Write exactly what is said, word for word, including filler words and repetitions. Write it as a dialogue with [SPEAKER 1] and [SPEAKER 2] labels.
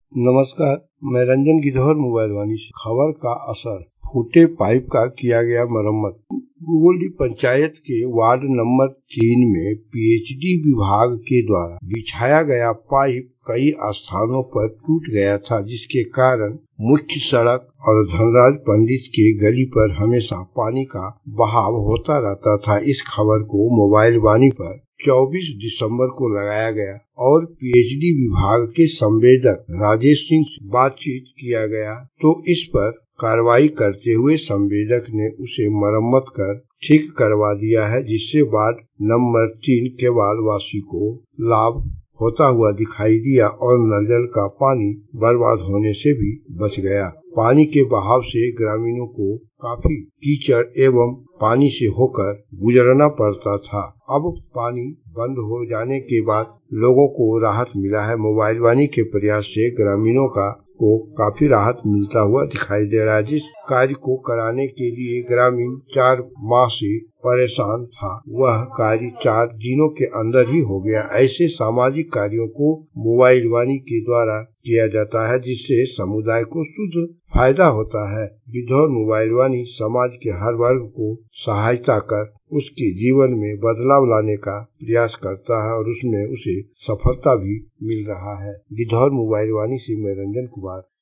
[SPEAKER 1] नमस्कार, मैं रंजन गिद्धौर मोबाइल वाणी से। खबर का असर, फूटे पाइप का किया गया मरम्मत। गुगोली पंचायत के वार्ड नंबर तीन में पीएचडी विभाग के द्वारा बिछाया गया पाइप कई स्थानों पर टूट गया था, जिसके कारण मुख्य सड़क और धनराज पंडित के गली पर हमेशा पानी का बहाव होता रहता था। इस खबर को मोबाइल वाणी पर चौबीस दिसंबर को लगाया गया और पीएचडी विभाग के संवेदक राजेश सिंह से बातचीत किया गया, तो इस पर कार्रवाई करते हुए संवेदक ने उसे मरम्मत कर ठीक करवा दिया है, जिससे वार्ड नंबर तीन केवाल वासी को लाभ होता हुआ दिखाई दिया और नलजल का पानी बर्बाद होने से भी बच गया। पानी के बहाव से ग्रामीणों को काफी कीचड़ एवं पानी से होकर गुजरना पड़ता था। अब पानी बंद हो जाने के बाद लोगों को राहत मिला है। मोबाइल वाणी के प्रयास से ग्रामीणों का को काफी राहत मिलता हुआ दिखाई दे रहा है। जिस कार्य को कराने के लिए ग्रामीण चार माह से परेशान था, वह कार्य चार दिनों के अंदर ही हो गया। ऐसे सामाजिक कार्यों को मोबाइल वाणी के द्वारा किया जाता है, जिससे समुदाय को शुद्ध फायदा होता है। गिद्धौर मोबाइल वाणी समाज के हर वर्ग को सहायता कर उसके जीवन में बदलाव लाने का प्रयास करता है और उसमें उसे सफलता भी मिल रहा है। गिद्धौर मोबाइल वाणी से मैं रंजन कुमार।